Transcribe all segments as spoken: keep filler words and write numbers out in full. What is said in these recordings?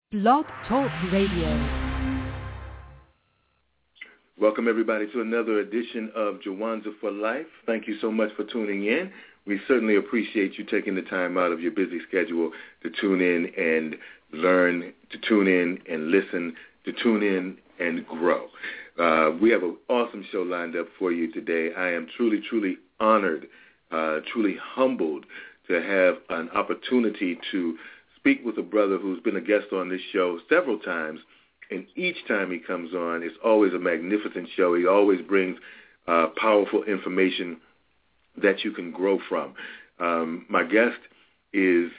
Blog Talk Radio. Welcome, everybody, to another edition of Jawanza for Life. Thank you so much for tuning in. We certainly appreciate you taking the time out of your busy schedule to tune in and learn, to tune in and listen, to tune in and grow. Uh, we have an awesome show lined up for you today. I am truly, truly honored, uh, truly humbled to have an opportunity to speak with a brother who's been a guest on this show several times, and each time he comes on, it's always a magnificent show. He always brings uh, powerful information that you can grow from. Um, my guest is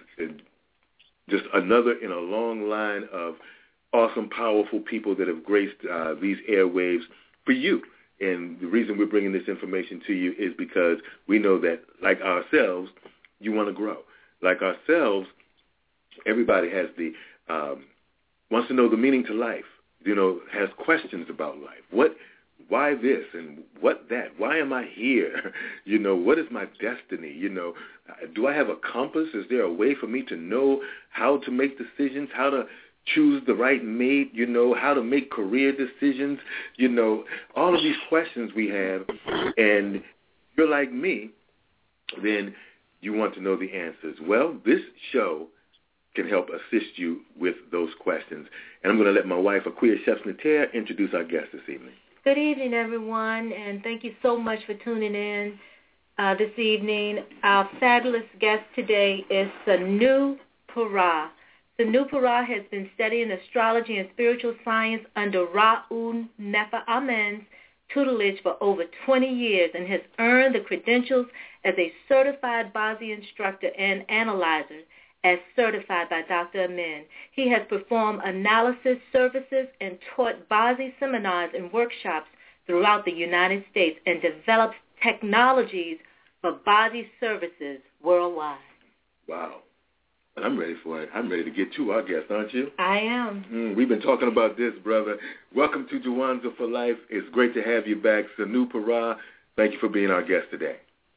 just another in a long line of awesome, powerful people that have graced uh, these airwaves for you. And the reason we're bringing this information to you is because we know that, like ourselves, you want to grow. Like ourselves, everybody has the um, wants to know the meaning to life. You know, has questions about life. What, why this and what that? Why am I here? You know, what is my destiny? You know, do I have a compass? Is there a way for me to know how to make decisions? How to choose the right mate? You know, how to make career decisions? You know, all of these questions we have, and if you're like me, then you want to know the answers. Well, this show can help assist you with those questions. And I'm going to let my wife, Aquia Shepsnater, introduce our guest this evening. Good evening, everyone, and thank you so much for tuning in uh, this evening. Our fabulous guest today is Sanu Parra. Sanu Parra has been studying astrology and spiritual science under Ra'u Nefer Amen's tutelage for over twenty years and has earned the credentials as a certified Bazi instructor and analyzer as certified by Doctor Amen. He has performed analysis services and taught Bazi seminars and workshops throughout the United States and developed technologies for Bazi services worldwide. Wow. I'm ready for it. I'm ready to get to our guest, aren't you? I am. Mm, we've been talking about this, brother. Welcome to Jawanza for Life. It's great to have you back. Sanu Parra, thank you for being our guest today.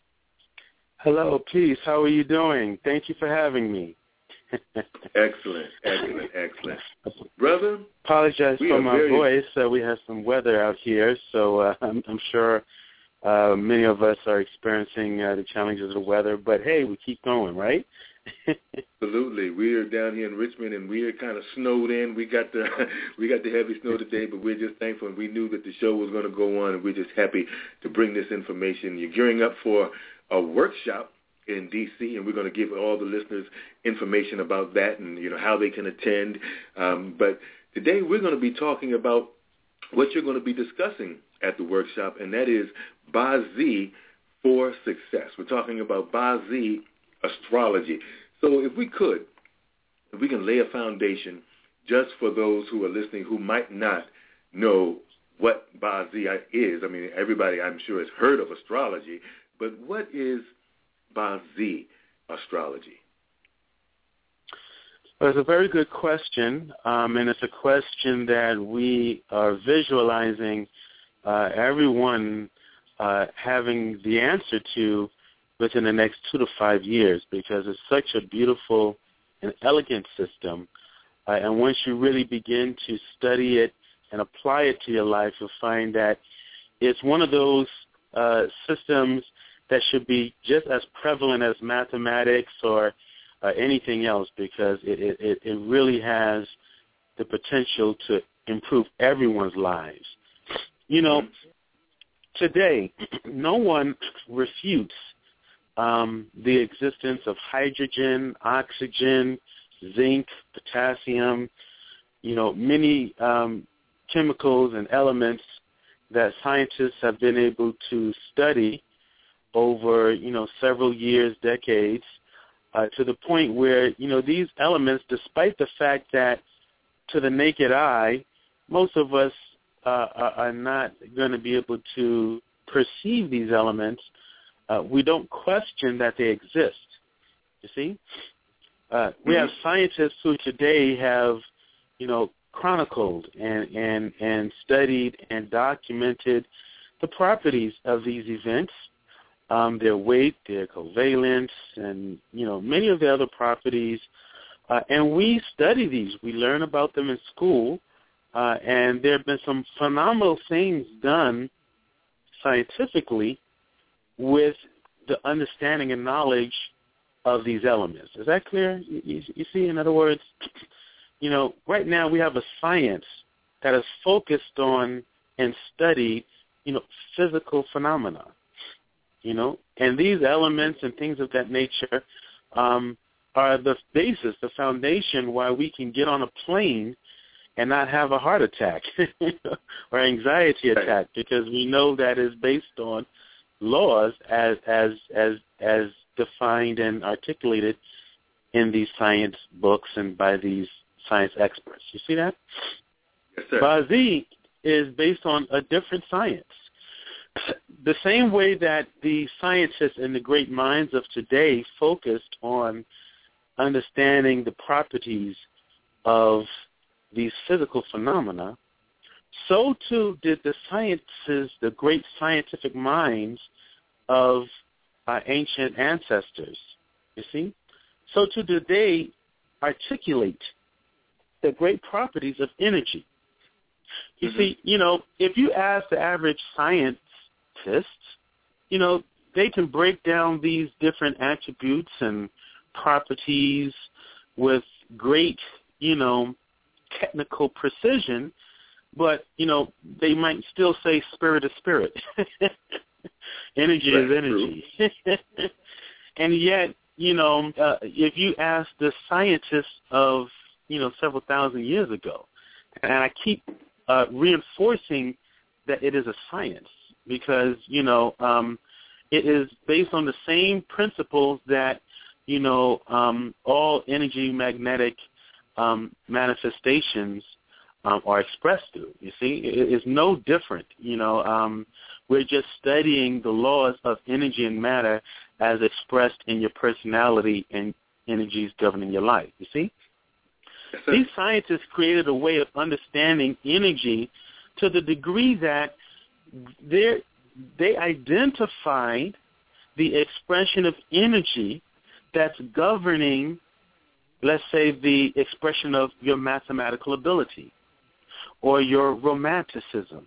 Hello, peace. How are you doing? Thank you for having me. Excellent, excellent, excellent. Brother? Apologize for my very... voice. Uh, we have some weather out here, so uh, I'm, I'm sure uh, many of us are experiencing uh, the challenges of the weather. But, hey, we keep going, right? Absolutely. We're down here in Richmond, and we're kind of snowed in. We got the we got the heavy snow today, but we're just thankful, and we knew that the show was going to go on, and we're just happy to bring this information. You're gearing up for a workshop in D C, and we're going to give all the listeners information about that and, you know, how they can attend. Um, but today we're going to be talking about what you're going to be discussing at the workshop, and that is Bazi for success. We're talking about Bazi astrology. So if we could, if we can lay a foundation just for those who are listening who might not know what Bazi is. I mean, everybody, I'm sure, has heard of astrology, but what is Bazi astrology? Well, it's a very good question, um, and it's a question that we are visualizing uh, everyone uh, having the answer to within the next two to five years, because it's such a beautiful and elegant system. Uh, and once you really begin to study it and apply it to your life, you'll find that it's one of those uh, systems that should be just as prevalent as mathematics or uh, anything else, because it, it, it really has the potential to improve everyone's lives. You know, today, no one refutes um, the existence of hydrogen, oxygen, zinc, potassium, you know, many um, chemicals and elements that scientists have been able to study over, you know, several years, decades, uh, to the point where, you know, these elements, despite the fact that to the naked eye, most of us uh, are, are not going to be able to perceive these elements, uh, we don't question that they exist, you see? Uh, we have scientists who today have, you know, chronicled and, and, and studied and documented the properties of these events, um, their weight, their covalence, and, you know, many of the other properties Uh, and we study these. We learn about them in school, uh, and there have been some phenomenal things done scientifically with the understanding and knowledge of these elements. Is that clear? You, you, you see, in other words, you know, right now we have a science that is focused on and study, you know, physical phenomena, you know, and these elements and things of that nature um, are the basis, the foundation why we can get on a plane and not have a heart attack or anxiety attack, because we know that is based on laws as as as as defined and articulated in these science books and by these science experts. You see that? Yes, sir. Bazi is based on a different science. The same way that the scientists and the great minds of today focused on understanding the properties of these physical phenomena, so too did the sciences, the great scientific minds of our ancient ancestors, you see? So too did they articulate the great properties of energy. You mm-hmm. see, you know, if you ask the average scientist, you know, they can break down these different attributes and properties with great, you know, technical precision, but, you know, they might still say spirit is spirit. Energy That's is energy. And yet, you know, uh, if you ask the scientists of, you know, several thousand years ago, and I keep uh, reinforcing that it is a science because, you know, um, it is based on the same principles that, you know, um, all energy magnetic um, manifestations um, are expressed through. You see, it is no different. You know, um, we're just studying the laws of energy and matter as expressed in your personality and energies governing your life. You see, yes, these scientists created a way of understanding energy to the degree that they they identified the expression of energy that's governing, let's say, the expression of your mathematical ability or your romanticism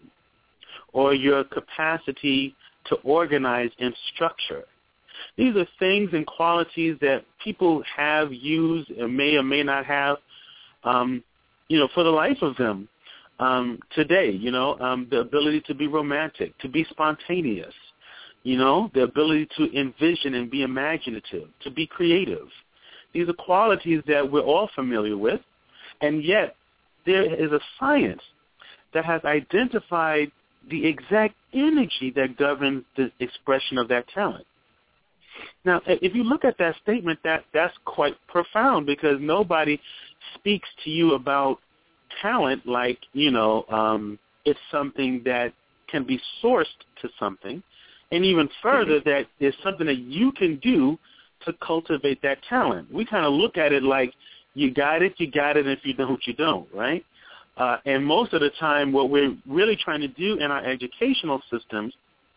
or your capacity to organize in structure. These are things and qualities that people have used or may or may not have, um, you know, for the life of them um, today, you know, um, the ability to be romantic, to be spontaneous, you know, the ability to envision and be imaginative, to be creative. These are qualities that we're all familiar with, and yet there is a science that has identified the exact energy that governs the expression of that talent. Now, if you look at that statement, that, that's quite profound because nobody speaks to you about talent like, you know, um, it's something that can be sourced to something. And even further, mm-hmm. that is something that you can do to cultivate that talent. We kind of look at it like you got it, you got it, and if you don't, you don't, right? Uh, and most of the time what we're really trying to do in our educational systems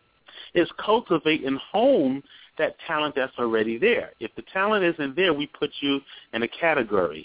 is cultivate and hone that talent that's already there. If the talent isn't there, we put you in a category.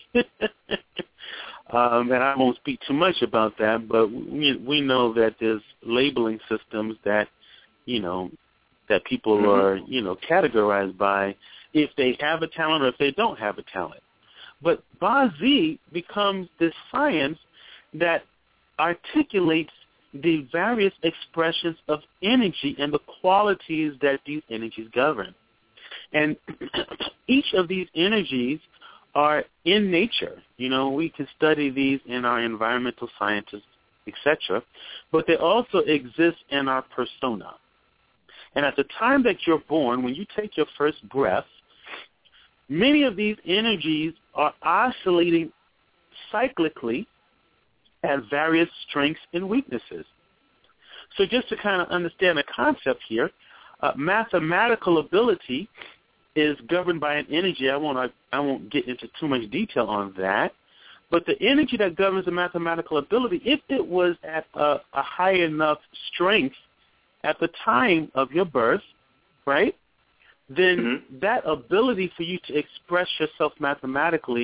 um, and I won't speak too much about that, but we, we know that there's labeling systems that, you know, that people mm-hmm. are, you know, categorized by if they have a talent or if they don't have a talent. But Bazi becomes this science that articulates the various expressions of energy and the qualities that these energies govern. And each of these energies are in nature. You know, we can study these in our environmental sciences, et cetera, but they also exist in our persona. And at the time that you're born, when you take your first breath, many of these energies are oscillating cyclically at various strengths and weaknesses. So just to kind of understand the concept here, uh, mathematical ability is governed by an energy. I won't, I, I won't get into too much detail on that, but the energy that governs the mathematical ability, if it was at a, a high enough strength at the time of your birth, right, then mm-hmm. that ability for you to express yourself mathematically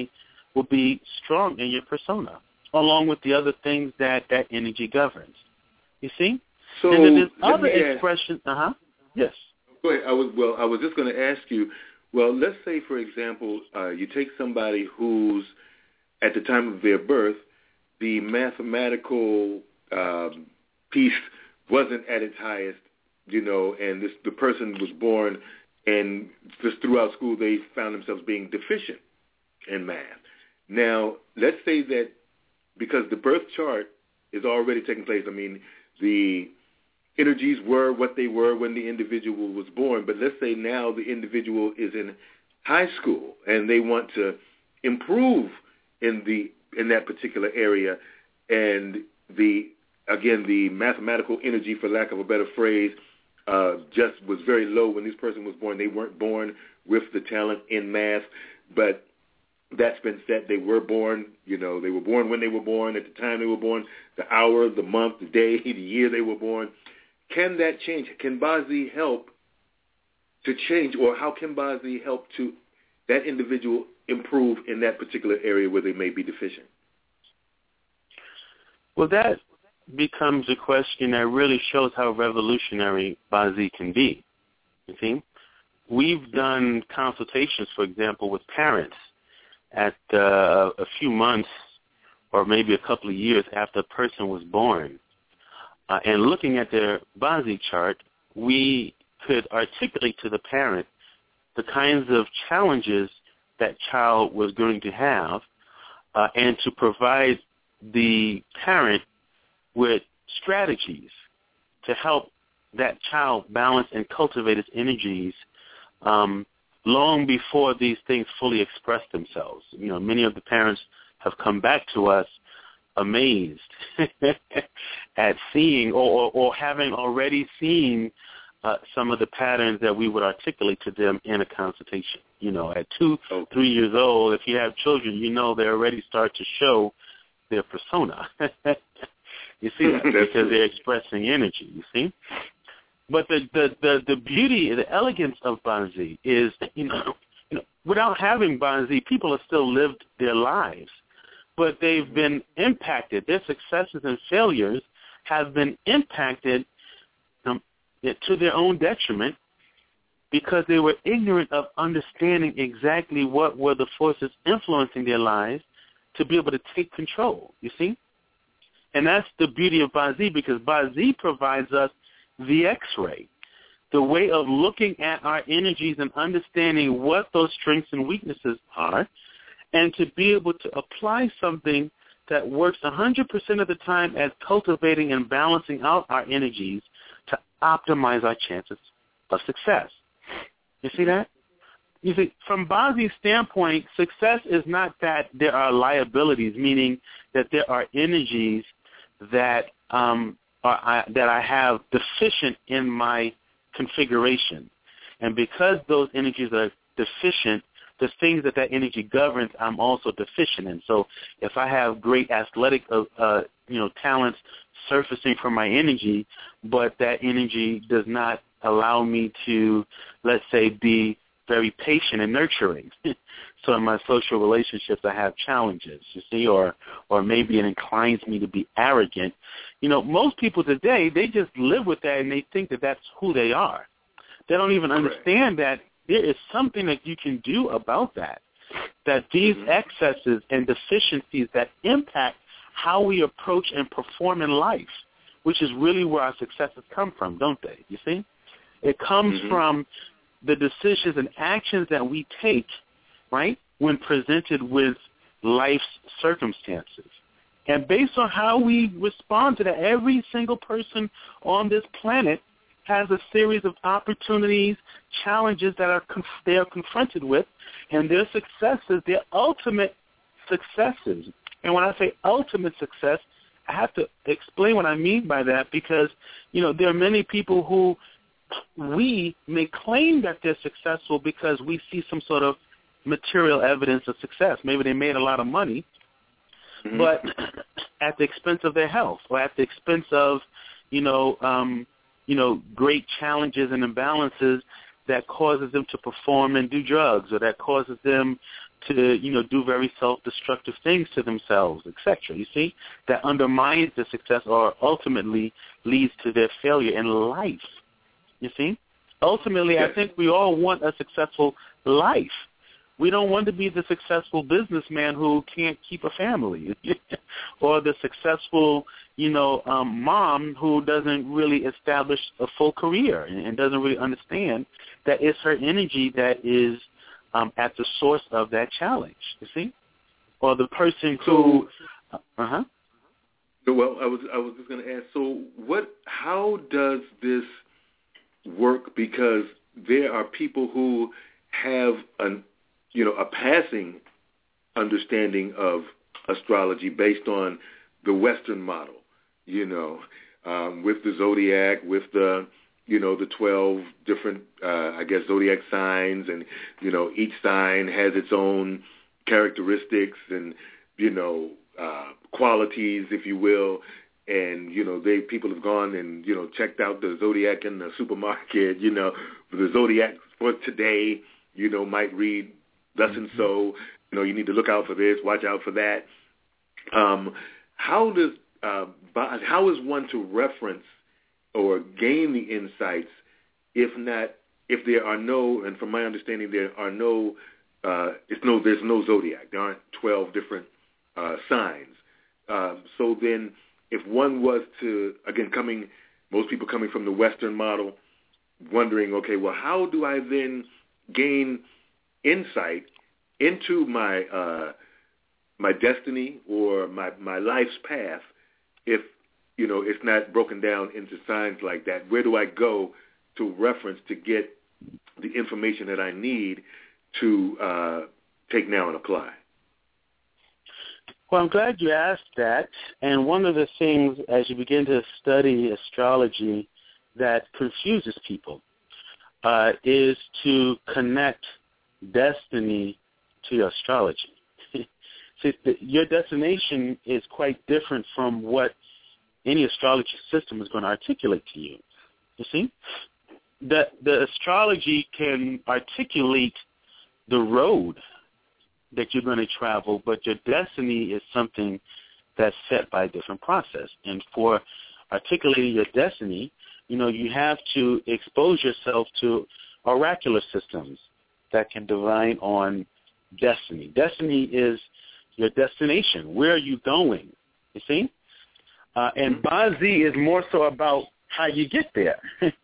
will be strong in your persona, along with the other things that that energy governs. You see? So and then there's let other me ask, expressions. Uh-huh. Yes. Go ahead. I was, well, I was just going to ask you, well, let's say, for example, uh, you take somebody who's, at the time of their birth, the mathematical um, piece wasn't at its highest, you know, and this, the person was born, and just throughout school they found themselves being deficient in math. Now, let's say that because the birth chart is already taking place, I mean, the energies were what they were when the individual was born, but let's say now the individual is in high school and they want to improve in the in that particular area, and the again the mathematical energy, for lack of a better phrase, uh, just was very low when this person was born. They weren't born with the talent in math, but that's been set. They were born, you know, they were born when they were born, at the time they were born, the hour, the month, the day, the year they were born. Can that change? Can Bazi help to change, or how can Bazi help to that individual improve in that particular area where they may be deficient? Well, that becomes a question that really shows how revolutionary Bazi can be. You see? We've done consultations, for example, with parents at uh, a few months or maybe a couple of years after a person was born. Uh, and looking at their Bazi chart, we could articulate to the parent the kinds of challenges that child was going to have, uh, and to provide the parent with strategies to help that child balance and cultivate its energies um, long before these things fully express themselves. You know, many of the parents have come back to us amazed at seeing or, or, or having already seen uh, some of the patterns that we would articulate to them in a consultation. You know, at two, oh. three years old, if you have children, you know they already start to show their persona. You see that because they're expressing energy, you see? But the, the, the, the beauty, the elegance of Bazi is, you know, you know, without having Bazi, people have still lived their lives, but they've been impacted. Their successes and failures have been impacted um, to their own detriment because they were ignorant of understanding exactly what were the forces influencing their lives to be able to take control, you see? And that's the beauty of Bazi, because Bazi provides us the X-ray, the way of looking at our energies and understanding what those strengths and weaknesses are, and to be able to apply something that works one hundred percent of the time at cultivating and balancing out our energies to optimize our chances of success. You see that? You see, from Bazi's standpoint, success is not that there are liabilities, meaning that there are energies that um, are, I, that I have deficient in my configuration. And because those energies are deficient, the things that that energy governs, I'm also deficient in. So if I have great athletic, uh, uh, you know, talents surfacing from my energy, but that energy does not allow me to, let's say, be very patient and nurturing. So in my social relationships, I have challenges, you see, or or maybe it inclines me to be arrogant. You know, most people today, they just live with that and they think that that's who they are. They don't even understand that there is something that you can do about that, that these mm-hmm. excesses and deficiencies that impact how we approach and perform in life, which is really where our successes come from, don't they? You see? It comes mm-hmm. from the decisions and actions that we take, right, when presented with life's circumstances. And based on how we respond to that, every single person on this planet has a series of opportunities, challenges that are conf- they are confronted with, and their successes, their ultimate successes. And when I say ultimate success, I have to explain what I mean by that because, you know, there are many people who we may claim that they're successful because we see some sort of material evidence of success. Maybe they made a lot of money, mm-hmm. but at the expense of their health or at the expense of, you know, um, you know, great challenges and imbalances that causes them to perform and do drugs or that causes them to, you know, do very self-destructive things to themselves, et cetera. You see, that undermines the success or ultimately leads to their failure in life. You see, ultimately, I think we all want a successful life. We don't want to be the successful businessman who can't keep a family, or the successful, you know, um, mom who doesn't really establish a full career and, and doesn't really understand that it's her energy that is um, at the source of that challenge. You see, or the person who, uh huh. Well, I was I was just going to ask. So, what? How does this work? Because there are people who have an you know, a passing understanding of astrology based on the Western model, you know, um, with the zodiac, with the, you know, the twelve different, uh, I guess, zodiac signs, and, you know, each sign has its own characteristics and, you know, uh, qualities, if you will. And, you know, they people have gone and, you know, checked out the zodiac in the supermarket, you know, the zodiac for today, you know, might read thus and so, you know, you need to look out for this, watch out for that. Um, how does uh, how is one to reference or gain the insights if not if there are no, and from my understanding there are no, uh, it's no there's no zodiac. There aren't twelve different uh, signs. Uh, so then, if one was to again coming, most people coming from the Western model, wondering, okay, well, how do I then gain insight into my uh, my destiny or my, my life's path if, you know, it's not broken down into signs like that? Where do I go to reference to get the information that I need to uh, take now and apply? Well, I'm glad you asked that. And one of the things as you begin to study astrology that confuses people uh, is to connect destiny to your astrology. See, the, your destination is quite different from what any astrology system is going to articulate to you. You see? The, the astrology can articulate the road that you're going to travel, but your destiny is something that's set by a different process. And for articulating your destiny, you know, you have to expose yourself to oracular systems that can divine on destiny. Destiny is your destination. Where are you going? You see? Uh, and Bazi is more so about how you get there.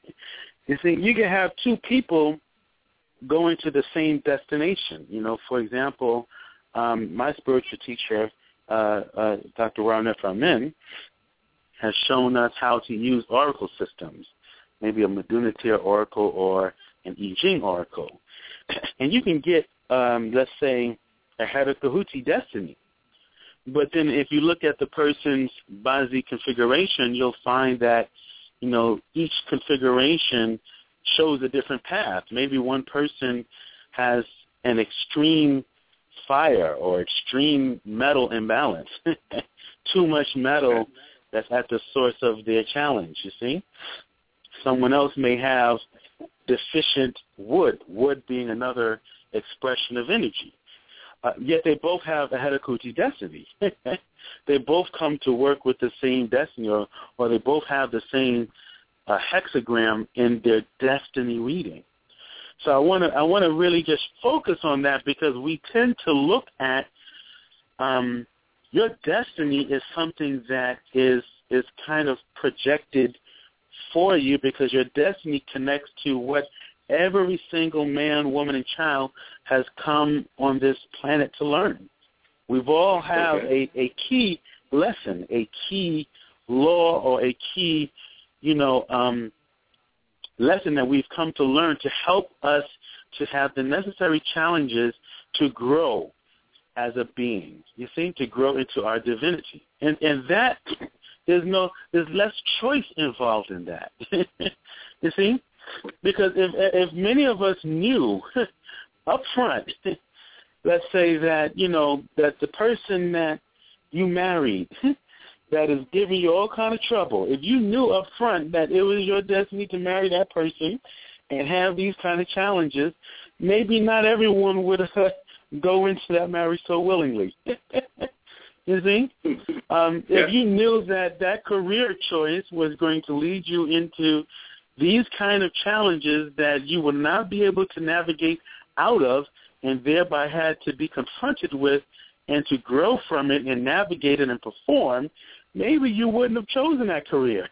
You see, you can have two people going to the same destination. You know, for example, um, my spiritual teacher, uh, uh, Doctor Ramneef Amin, has shown us how to use oracle systems, maybe a Medunatir oracle or an I Ching oracle. And you can get, um, let's say, a Heterokahuti destiny. But then if you look at the person's Bazi configuration, you'll find that, you know, each configuration shows a different path. Maybe one person has an extreme fire or extreme metal imbalance, too much metal that's at the source of their challenge, you see? Someone else may have deficient wood, wood being another expression of energy. Uh, yet they both have a Heterokahuti destiny. They both come to work with the same destiny, or, or they both have the same uh, hexagram in their destiny reading. So I want to I want to really just focus on that, because we tend to look at um, your destiny is something that is is kind of projected for you, because your destiny connects to what every single man, woman, and child has come on this planet to learn. We've all have okay. a, a key lesson, a key law, or a key, you know, um, lesson that we've come to learn to help us to have the necessary challenges to grow as a being, you see, to grow into our divinity. And and that, there's no, there's less choice involved in that, you see? Because if if many of us knew up front, let's say that, you know, that the person that you married that is giving you all kind of trouble, if you knew up front that it was your destiny to marry that person and have these kind of challenges, maybe not everyone would uh, go into that marriage so willingly. You see? Um, yeah. If you knew that that career choice was going to lead you into these kind of challenges that you would not be able to navigate out of and thereby had to be confronted with and to grow from it and navigate it and perform, maybe you wouldn't have chosen that career.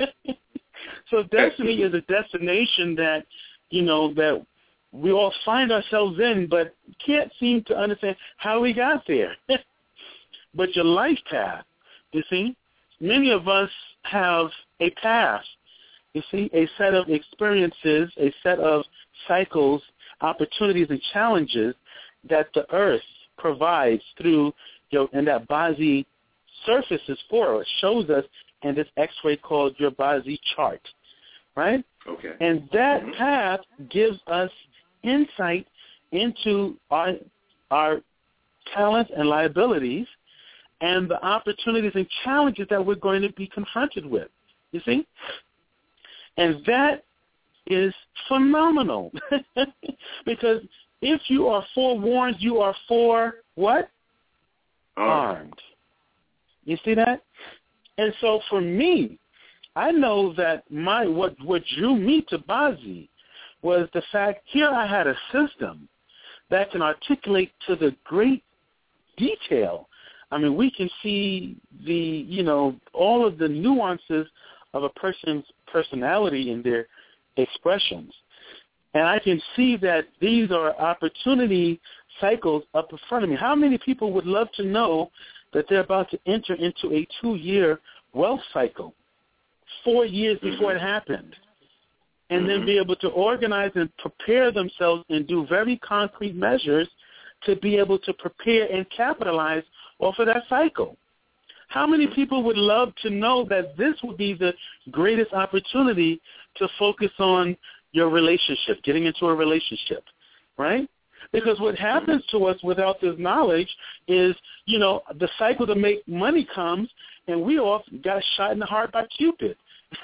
So destiny is a destination that, you know, that we all find ourselves in but can't seem to understand how we got there. But your life path, you see, many of us have a path, you see, a set of experiences, a set of cycles, opportunities, and challenges that the earth provides through, you know, and that Bazi surfaces for us, shows us in this X-ray called your Bazi chart, right? Okay. And that mm-hmm. path gives us insight into our our talents and liabilities and the opportunities and challenges that we're going to be confronted with, you see? And that is phenomenal because if you are forewarned, you are for what? Armed. Armed. You see that? And so for me, I know that my what, what drew me to Bazi was the fact here I had a system that can articulate to the great detail. I mean, we can see the, you know, all of the nuances of a person's personality in their expressions. And I can see that these are opportunity cycles up in front of me. How many people would love to know that they're about to enter into a two-year wealth cycle, four years before it happened, and then be able to organize and prepare themselves and do very concrete measures to be able to prepare and capitalize off of that cycle? How many people would love to know that this would be the greatest opportunity to focus on your relationship, getting into a relationship, right? Because what happens to us without this knowledge is, you know, the cycle to make money comes, and we all got shot in the heart by Cupid.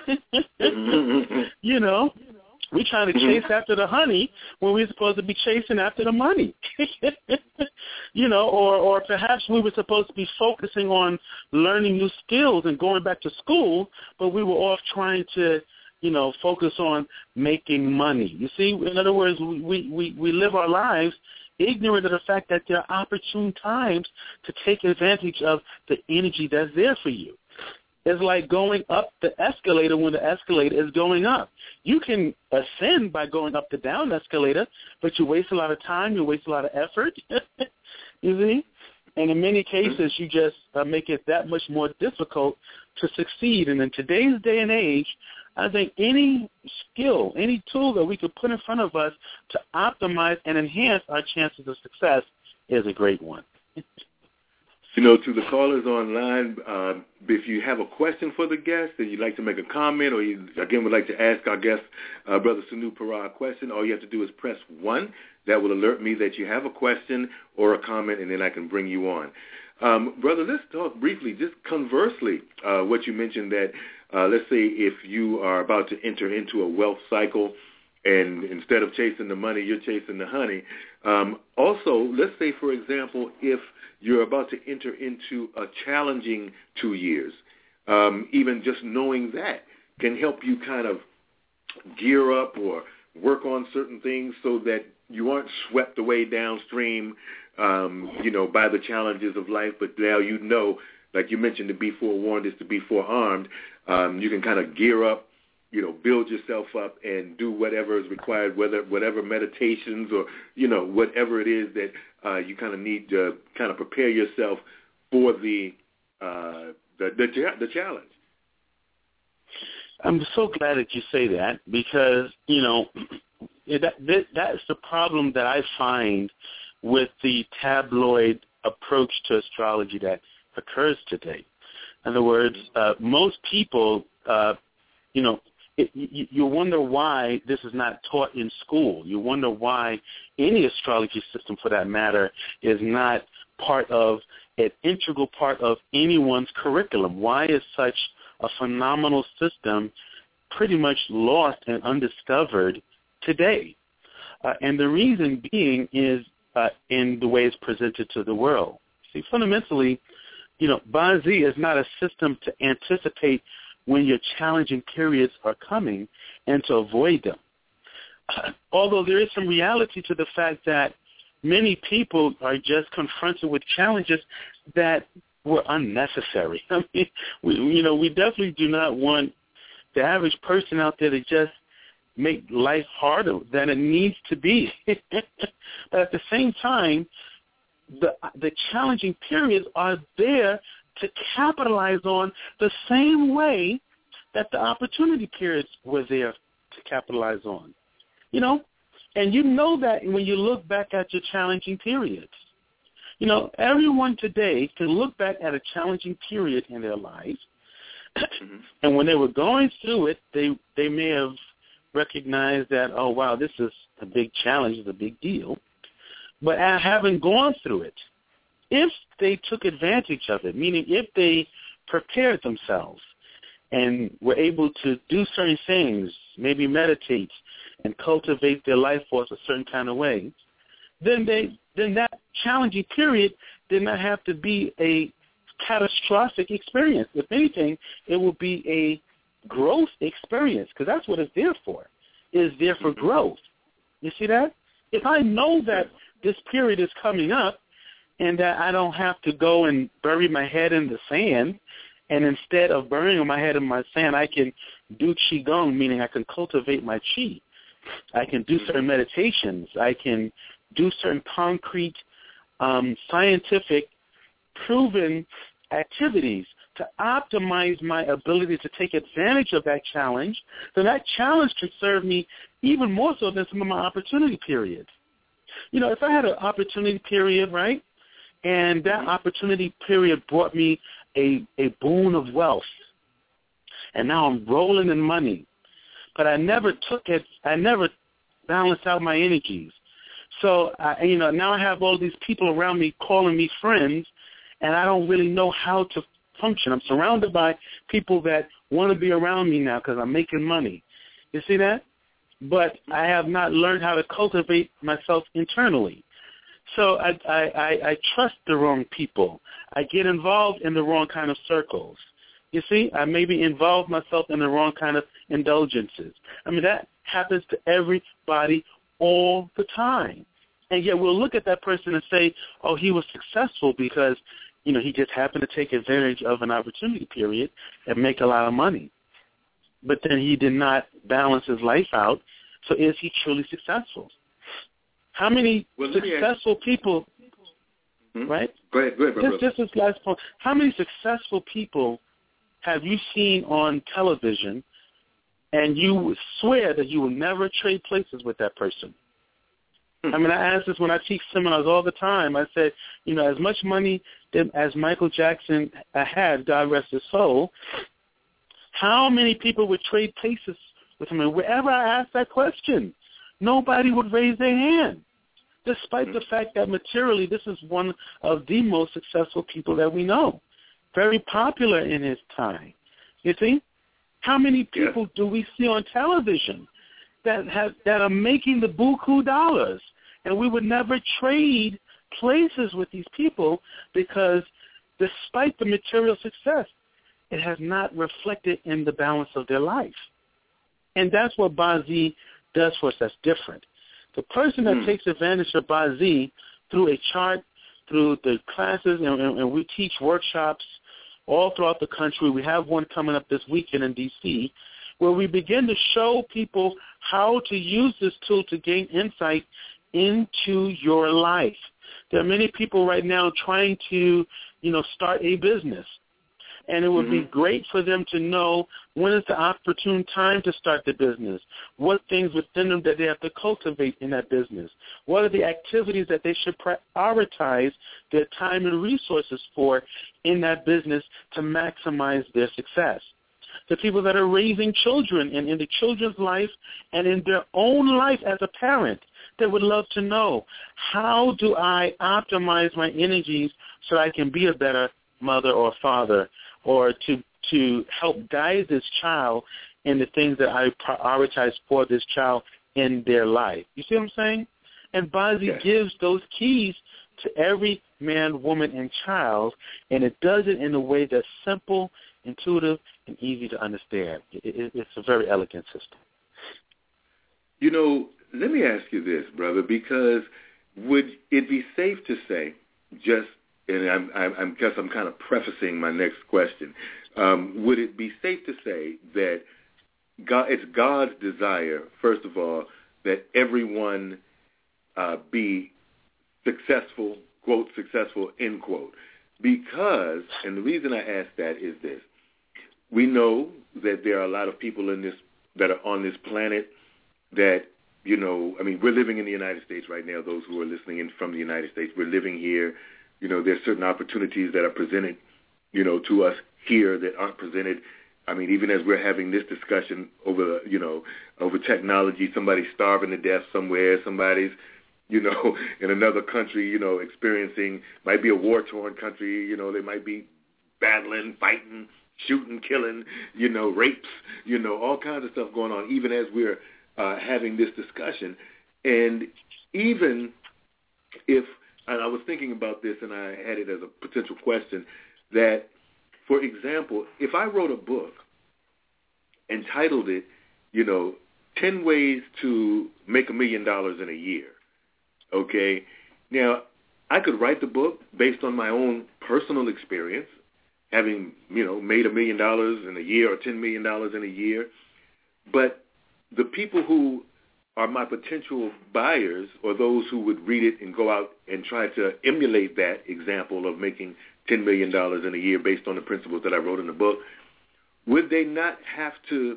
You know, we're trying to chase after the honey when we're supposed to be chasing after the money. You know, or, or perhaps we were supposed to be focusing on learning new skills and going back to school, but we were off trying to, you know, focus on making money. You see, in other words, we, we, we live our lives ignorant of the fact that there are opportune times to take advantage of the energy that's there for you. It's like going up the escalator when the escalator is going up. You can ascend by going up the down escalator, but you waste a lot of time, you waste a lot of effort, you see? And in many cases, you just uh, make it that much more difficult to succeed. And in today's day and age, I think any skill, any tool that we could put in front of us to optimize and enhance our chances of success is a great one. You know, to the callers online, uh, if you have a question for the guest and you'd like to make a comment or you, again, would like to ask our guest, uh, Brother Sanu Parra, a question, all you have to do is press one. That will alert me that you have a question or a comment, and then I can bring you on. Um, brother, let's talk briefly, just conversely, uh, what you mentioned that, uh, let's say if you are about to enter into a wealth cycle and instead of chasing the money, you're chasing the honey. Um, also, let's say, for example, if you're about to enter into a challenging two years, um, even just knowing that can help you kind of gear up or work on certain things so that you aren't swept away downstream, um, you know, by the challenges of life. But now you know, like you mentioned, to be forewarned is to be forearmed. Um, you can kind of gear up, you know, build yourself up and do whatever is required, whether whatever meditations or, you know, whatever it is that uh, you kind of need to kind of prepare yourself for the uh, the, the the challenge. I'm so glad that you say that because, you know, that, that that's the problem that I find with the tabloid approach to astrology that occurs today. In other words, uh, most people, uh, you know, It, you, you wonder why this is not taught in school. You wonder why any astrology system, for that matter, is not part of an integral part of anyone's curriculum. Why is such a phenomenal system pretty much lost and undiscovered today? Uh, and the reason being is uh, in the way it's presented to the world. See, fundamentally, you know, Bazi is not a system to anticipate when your challenging periods are coming and to avoid them. Uh, although there is some reality to the fact that many people are just confronted with challenges that were unnecessary. I mean, we, you know, we definitely do not want the average person out there to just make life harder than it needs to be. But at the same time, the the challenging periods are there to capitalize on the same way that the opportunity periods were there to capitalize on. You know, and you know that when you look back at your challenging periods. You know, everyone today can look back at a challenging period in their lives, mm-hmm. and when they were going through it, they they may have recognized that, oh, wow, this is a big challenge, it's a big deal. But having gone through it, if they took advantage of it, meaning if they prepared themselves and were able to do certain things, maybe meditate and cultivate their life force a certain kind of way, then they then that challenging period did not have to be a catastrophic experience. If anything, it will be a growth experience, because that's what it's there for. It's there for growth. You see that? If I know that this period is coming up and that I don't have to go and bury my head in the sand, and instead of burying my head in my sand, I can do Qigong, meaning I can cultivate my Qi. I can do certain meditations. I can do certain concrete, um, scientific, proven activities to optimize my ability to take advantage of that challenge, then that challenge can serve me even more so than some of my opportunity periods. You know, if I had an opportunity period, right, and that opportunity period brought me a, a boon of wealth, and now I'm rolling in money, but I never took it, I never balanced out my energies. So, I, you know, now I have all these people around me calling me friends, and I don't really know how to function. I'm surrounded by people that want to be around me now because I'm making money. You see that? But I have not learned how to cultivate myself internally. So I, I, I, I trust the wrong people. I get involved in the wrong kind of circles. You see, I maybe involve myself in the wrong kind of indulgences. I mean, that happens to everybody all the time. And yet we'll look at that person and say, oh, he was successful because, you know, he just happened to take advantage of an opportunity period and make a lot of money. But then he did not balance his life out. So is he truly successful? How many well, successful people, hmm? right? Go ahead, go ahead, this, this is last point. How many successful people have you seen on television and you swear that you will never trade places with that person? I mean, I ask this when I teach seminars all the time. I said, you know, as much money as Michael Jackson had, God rest his soul, how many people would trade places with him? And wherever I ask that question, nobody would raise their hand, despite the fact that materially this is one of the most successful people that we know, very popular in his time. You see? How many people do we see on television that have that are making the buku dollars, and we would never trade places with these people because despite the material success, it has not reflected in the balance of their life. And that's what Bazi does for us that's different. The person that mm. takes advantage of Bazi through a chart, through the classes, and, and, and we teach workshops all throughout the country. We have one coming up this weekend in D C, where we begin to show people how to use this tool to gain insight into your life. There are many people right now trying to, you know, start a business. And it would mm-hmm. be great for them to know when is the opportune time to start the business, what things within them that they have to cultivate in that business, what are the activities that they should prioritize their time and resources for in that business to maximize their success. The people that are raising children and in the children's life and in their own life as a parent, they would love to know, how do I optimize my energies so I can be a better mother or father, or to to help guide this child in the things that I prioritize for this child in their life. You see what I'm saying? And Bazi yes. gives those keys to every man, woman, and child, and it does it in a way that's simple, intuitive, and easy to understand. It, it, it's a very elegant system. You know, let me ask you this, brother, because would it be safe to say, just, and I'm, I'm, I guess I'm kind of prefacing my next question, um, would it be safe to say that God, it's God's desire, first of all, that everyone uh, be successful, quote, successful, end quote? Because, and the reason I ask that is this, we know that there are a lot of people in this that are on this planet that, you know, I mean, we're living in the United States right now, those who are listening in from the United States, we're living here. You know, there's certain opportunities that are presented, you know, to us here that aren't presented. I mean, even as we're having this discussion over, you know, over technology, somebody's starving to death somewhere, somebody's, you know, in another country, you know, experiencing, might be a war-torn country, you know, they might be battling, fighting, shooting, killing, you know, rapes, you know, all kinds of stuff going on, even as we're uh, having this discussion. And even if, and I was thinking about this and I had it as a potential question, that, for example, if I wrote a book and titled it, you know, ten ways to make a million dollars in a year, okay, now I could write the book based on my own personal experience, having, you know, made a million dollars in a year or ten million dollars in a year, but the people who are my potential buyers or those who would read it and go out and try to emulate that example of making ten million dollars in a year based on the principles that I wrote in the book, would they not have to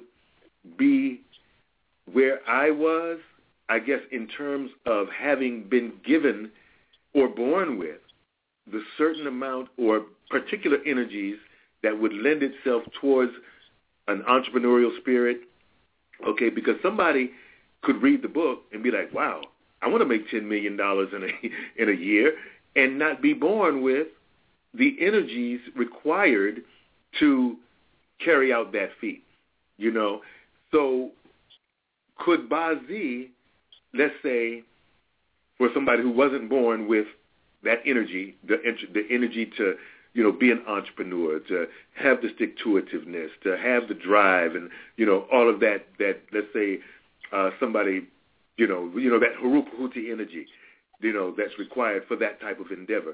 be where I was, I guess, in terms of having been given or born with the certain amount or particular energies that would lend itself towards an entrepreneurial spirit? Okay, because somebody could read the book and be like, wow, I want to make ten million dollars in a, in a year, and not be born with the energies required to carry out that feat, you know. So could Bazi, let's say, for somebody who wasn't born with that energy, the, the energy to, you know, be an entrepreneur, to have the stick-to-itiveness, to have the drive, and, you know, all of that, that let's say, uh, somebody, you know, you know, that Harupahuti energy, you know, that's required for that type of endeavor.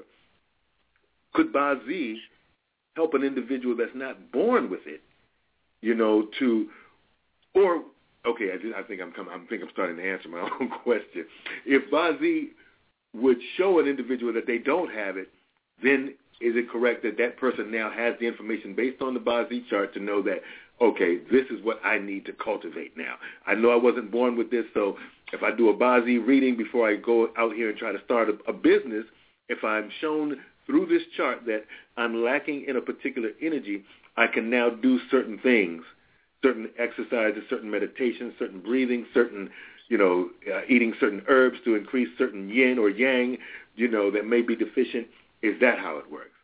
Could Bazi help an individual that's not born with it, you know, to, or, okay, I, just, I think I'm coming, I think I'm starting to answer my own question. If Bazi would show an individual that they don't have it, then is it correct that that person now has the information based on the Bazi chart to know that, okay, this is what I need to cultivate now. I know I wasn't born with this, so if I do a Bazi reading before I go out here and try to start a, a business, if I'm shown through this chart that I'm lacking in a particular energy, I can now do certain things, certain exercises, certain meditations, certain breathing, certain, you know, uh, eating certain herbs to increase certain yin or yang, you know, that may be deficient. Is that how it works?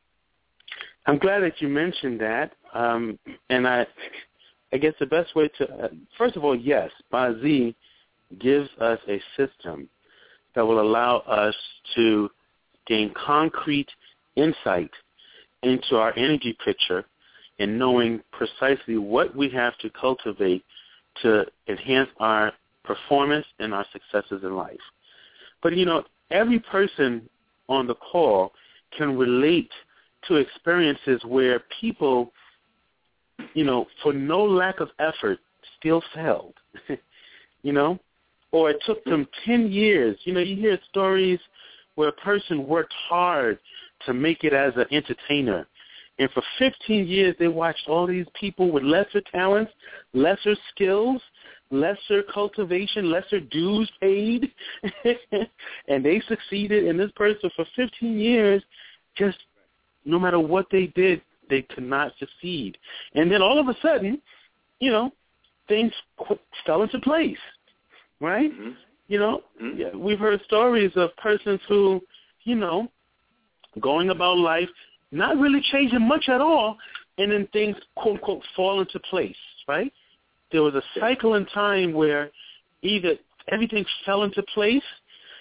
I'm glad that you mentioned that. Um, and I I guess the best way to, uh, first of all, yes, Bazi gives us a system that will allow us to gain concrete insight into our energy picture and knowing precisely what we have to cultivate to enhance our performance and our successes in life. But, you know, every person on the call can relate to experiences where people, you know, for no lack of effort, still failed, you know, or it took them ten years. You know, you hear stories where a person worked hard to make it as an entertainer, and for fifteen years they watched all these people with lesser talents, lesser skills, lesser cultivation, lesser dues paid, and they succeeded, and this person for fifteen years just, no matter what they did, they could not succeed. And then all of a sudden, you know, things fell into place, right? Mm-hmm. You know, mm-hmm. yeah, we've heard stories of persons who, you know, going about life, not really changing much at all, and then things, quote, unquote, fall into place, right? There was a cycle in time where either everything fell into place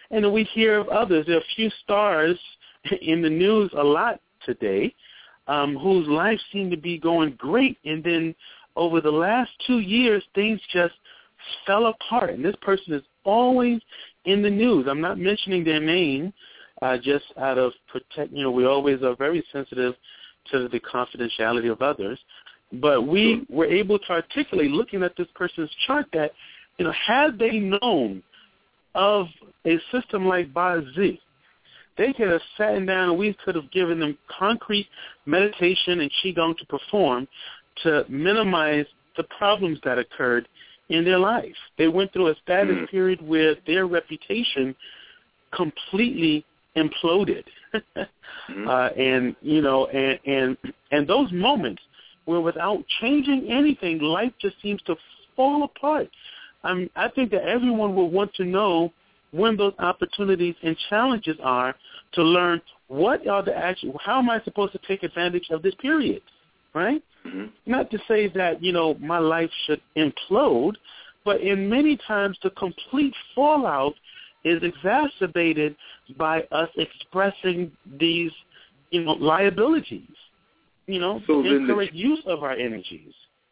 And then we hear of others. There are a few stars in the news a lot today um, whose lives seem to be going great, and then over the last two years, things just fell apart. And this person is always in the news. I'm not mentioning their name uh, just out of protect. You know, we always are very sensitive to the confidentiality of others. But we were able to articulate, looking at this person's chart, that, you know, had they known of a system like Ba-Z, they could have sat down and we could have given them concrete meditation and Qigong to perform to minimize the problems that occurred in their life. They went through a status mm. period where their reputation completely imploded. mm-hmm. uh, and, you know, and, and, and those moments where without changing anything, life just seems to fall apart. Um, I think that everyone will want to know when those opportunities and challenges are to learn what are the actual, how am I supposed to take advantage of this period, right? Mm-hmm. Not to say that, you know, my life should implode, but in many times the complete fallout is exacerbated by us expressing these, you know, liabilities, you know, so incorrect the, use of our energies.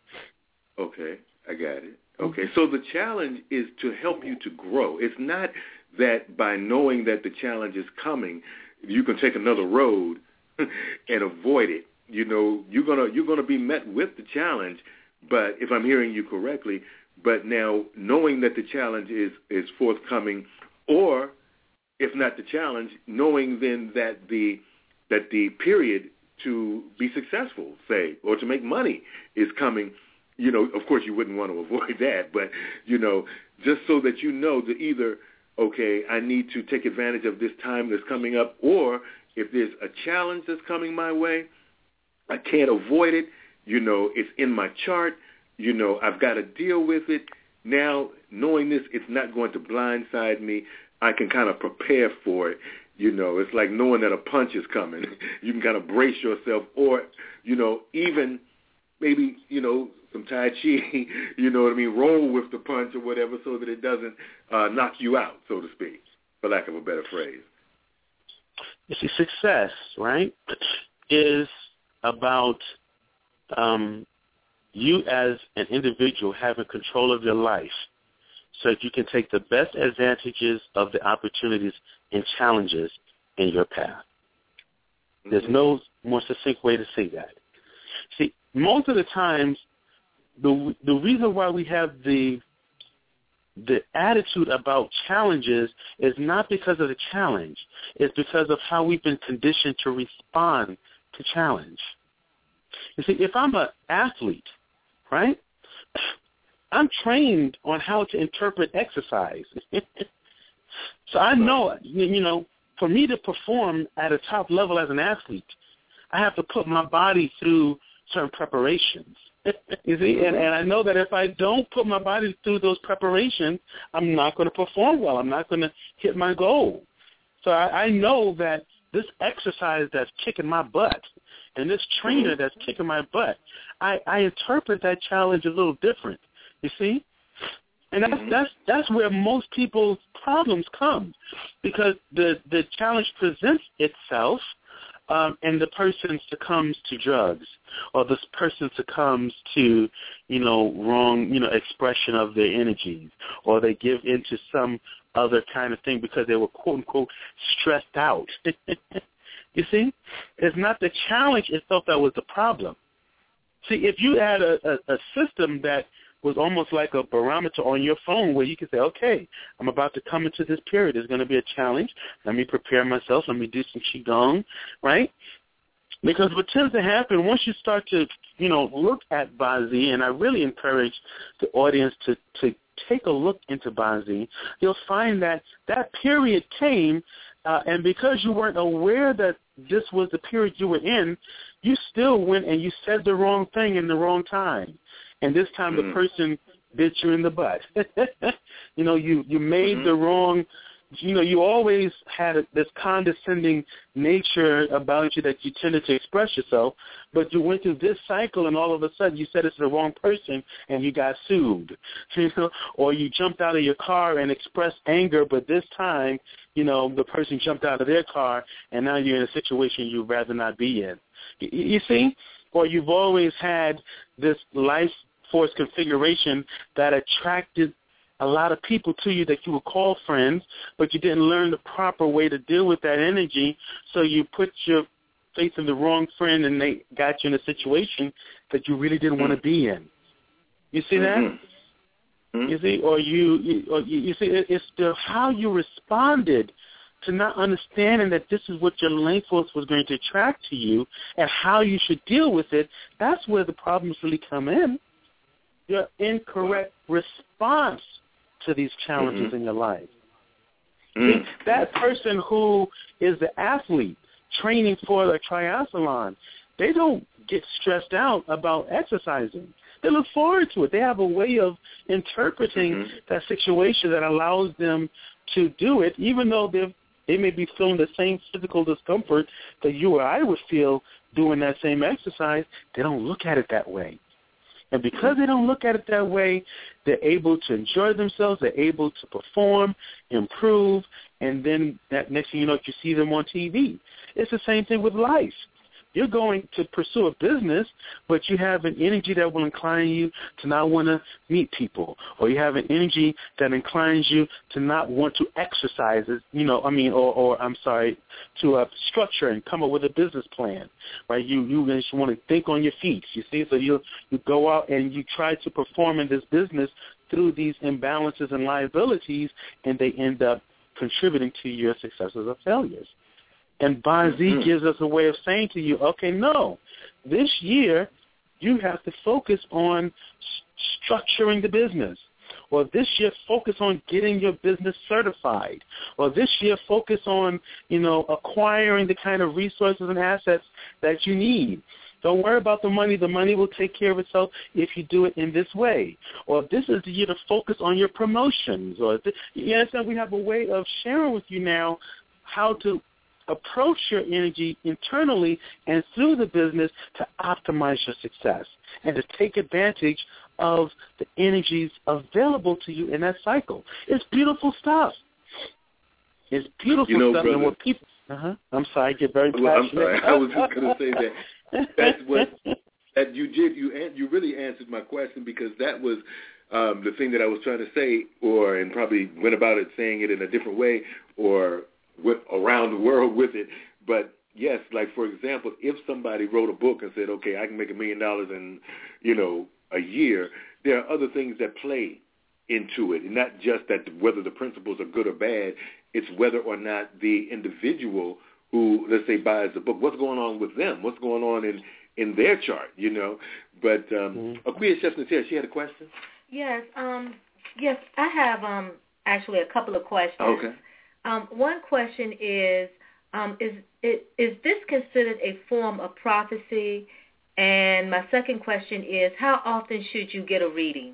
Okay, I got it. Okay, so the challenge is to help you to grow. It's not that by knowing that the challenge is coming, you can take another road and avoid it. You know, you're gonna you're gonna be met with the challenge, but if I'm hearing you correctly, but now knowing that the challenge is, is forthcoming, or if not the challenge, knowing then that the that the period to be successful, say, or to make money is coming. You know, of course, you wouldn't want to avoid that, but, you know, just so that you know that either, okay, I need to take advantage of this time that's coming up, or if there's a challenge that's coming my way, I can't avoid it. You know, it's in my chart. You know, I've got to deal with it. Now, knowing this, it's not going to blindside me. I can kind of prepare for it. You know, it's like knowing that a punch is coming. You can kind of brace yourself, or, you know, even maybe, you know, some Tai Chi, you know what I mean, roll with the punch or whatever so that it doesn't uh, knock you out, so to speak, for lack of a better phrase. You see, success, right, is about um, you as an individual having control of your life so that you can take the best advantages of the opportunities and challenges in your path. Mm-hmm. There's no more succinct way to say that. See, most of the times, the the reason why we have the the attitude about challenges is not because of the challenge. It's because of how we've been conditioned to respond to challenge. You see, if I'm an athlete, right, I'm trained on how to interpret exercise. So I know, you know, for me to perform at a top level as an athlete, I have to put my body through certain preparations. You see, and, and I know that if I don't put my body through those preparations, I'm not going to perform well. I'm not going to hit my goal. So I, I know that this exercise that's kicking my butt and this trainer that's kicking my butt, I, I interpret that challenge a little different. You see? And that's that's that's where most people's problems come, because the the challenge presents itself, um, and the person succumbs to drugs, or this person succumbs to, you know, wrong, you know, expression of their energies, or they give into some other kind of thing because they were quote unquote stressed out. You see, it's not the challenge itself that was the problem. See, if you had a, a, a system that was almost like a barometer on your phone where you could say, okay, I'm about to come into this period. There's going to be a challenge. Let me prepare myself. Let me do some Qigong, right? Because what tends to happen once you start to, you know, look at Ba-Z, and I really encourage the audience to, to take a look into Ba-Z, you'll find that that period came, uh, and because you weren't aware that this was the period you were in, you still went and you said the wrong thing in the wrong time. And this time mm-hmm. the person bit you in the butt. You know, you, you made mm-hmm. the wrong you know, you always had this condescending nature about you that you tended to express yourself, but you went through this cycle and all of a sudden you said it's the wrong person and you got sued, you know, or you jumped out of your car and expressed anger, but this time, you know, the person jumped out of their car and now you're in a situation you'd rather not be in. You, you see? Or you've always had this life force configuration that attracted a lot of people to you that you would call friends, but you didn't learn the proper way to deal with that energy, so you put your faith in the wrong friend and they got you in a situation that you really didn't want to be in. You see that? Mm-hmm. You see, or you, you, or you, you see, it's the how you responded to not understanding that this is what your life force was going to attract to you and how you should deal with it. That's where the problems really come in. Your incorrect response to these challenges mm-hmm. in your life. Mm-hmm. See, that person who is the athlete training for a triathlon, they don't get stressed out about exercising. They look forward to it. They have a way of interpreting mm-hmm. that situation that allows them to do it, even though they they may be feeling the same physical discomfort that you or I would feel doing that same exercise. They don't look at it that way. And because they don't look at it that way, they're able to enjoy themselves, they're able to perform, improve, and then that next thing you know, you see them on T V. It's the same thing with life. You're going to pursue a business, but you have an energy that will incline you to not want to meet people, or you have an energy that inclines you to not want to exercise, you know, I mean, or, or I'm sorry, to uh, structure and come up with a business plan, right? You you just want to think on your feet, you see? So you you go out and you try to perform in this business through these imbalances and liabilities, and they end up contributing to your successes or failures. And Bazi mm-hmm. gives us a way of saying to you, okay, no, this year you have to focus on st- structuring the business. Or this year focus on getting your business certified. Or this year focus on, you know, acquiring the kind of resources and assets that you need. Don't worry about the money. The money will take care of itself if you do it in this way. Or this is the year to focus on your promotions. Or th- you understand, we have a way of sharing with you now how to approach your energy internally and through the business to optimize your success and to take advantage of the energies available to you in that cycle. It's beautiful stuff. It's beautiful you know, stuff. Brother, and what people, uh-huh. I'm sorry, I get very passionate. Well, I'm sorry. I was just going to say that. That's what that you did. You you really answered my question, because that was um, the thing that I was trying to say, or and probably went about it saying it in a different way, or with, around the world with it. But yes, like for example, if somebody wrote a book and said, okay, I can make a million dollars in, you know, a year, there are other things that play into it, and not just that whether the principles are good or bad. It's whether or not the individual who, let's say, buys the book, what's going on with them, what's going on in, in their chart, you know. But um, mm-hmm. Akuya Chefnatia, she had a question? Yes, um, yes, I have um, actually a couple of questions. Okay. Um, one question is, um, is, is, is this considered a form of prophecy? And my second question is, how often should you get a reading?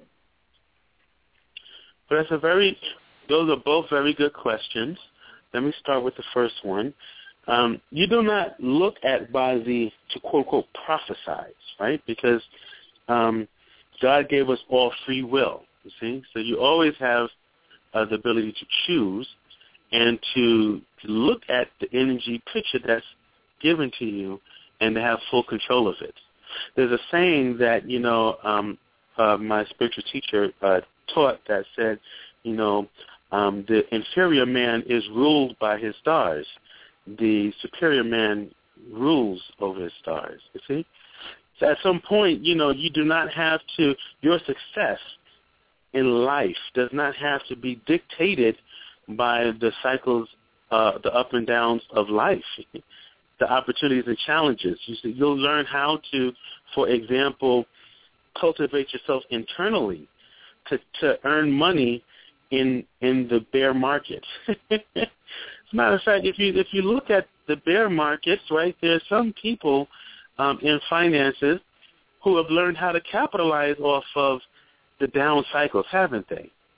Well, that's a very, those are both very good questions. Let me start with the first one. Um, you do not look at Bazi to quote-unquote prophesize, right? Because um, God gave us all free will, you see? So you always have uh, the ability to choose and to, to look at the energy picture that's given to you and to have full control of it. There's a saying that, you know, um, uh, my spiritual teacher uh, taught that said, you know, um, the inferior man is ruled by his stars. The superior man rules over his stars, you see? So at some point, you know, you do not have to, your success in life does not have to be dictated by the cycles, uh, the up and downs of life, the opportunities and challenges. You see, you'll learn how to, for example, cultivate yourself internally to, to earn money in in the bear market. As a matter of fact, if you if you look at the bear markets, right, there are some people um, in finances who have learned how to capitalize off of the down cycles, haven't they?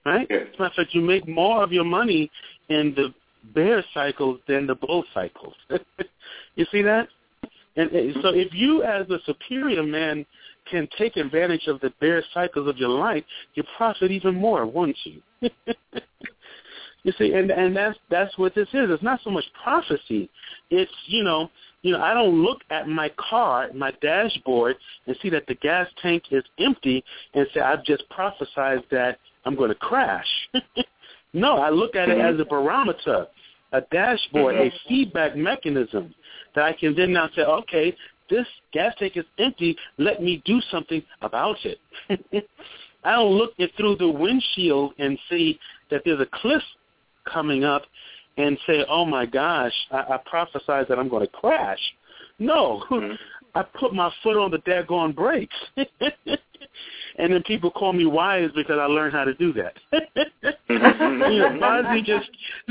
right? Yes. As a matter of fact, you make more of your money in the bear cycles than the bull cycles. You see that? And, and so if you as a superior man can take advantage of the bear cycles of your life, you profit even more, won't you? You see, and and that's that's what this is. It's not so much prophecy. It's, you know, you know, I don't look at my car, my dashboard, and see that the gas tank is empty and say I've just prophesied that I'm going to crash. No, I look at it as a barometer, a dashboard, a feedback mechanism that I can then now say, okay, this gas tank is empty. Let me do something about it. I don't look it through the windshield and see that there's a cliff coming up and say, oh, my gosh, I, I prophesied that I'm going to crash. No, mm-hmm. I put my foot on the daggone brakes. And then people call me wise because I learned how to do that. You know, Bazi just